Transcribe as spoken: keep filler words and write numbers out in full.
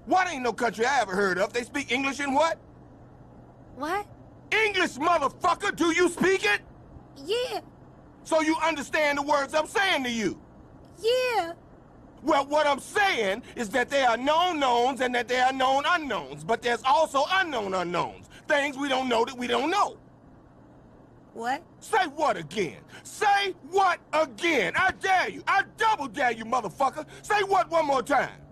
What ain't no country I ever heard of? They speak English in what? What? English, motherfucker! Do you speak it? Yeah. So you understand the words I'm saying to you? Yeah. Well, what I'm saying is that there are known knowns and that there are known unknowns, but there's also unknown unknowns. Things we don't know that we don't know. What? Say what again? Say what again? I dare you. I double dare you, motherfucker. Say what one more time.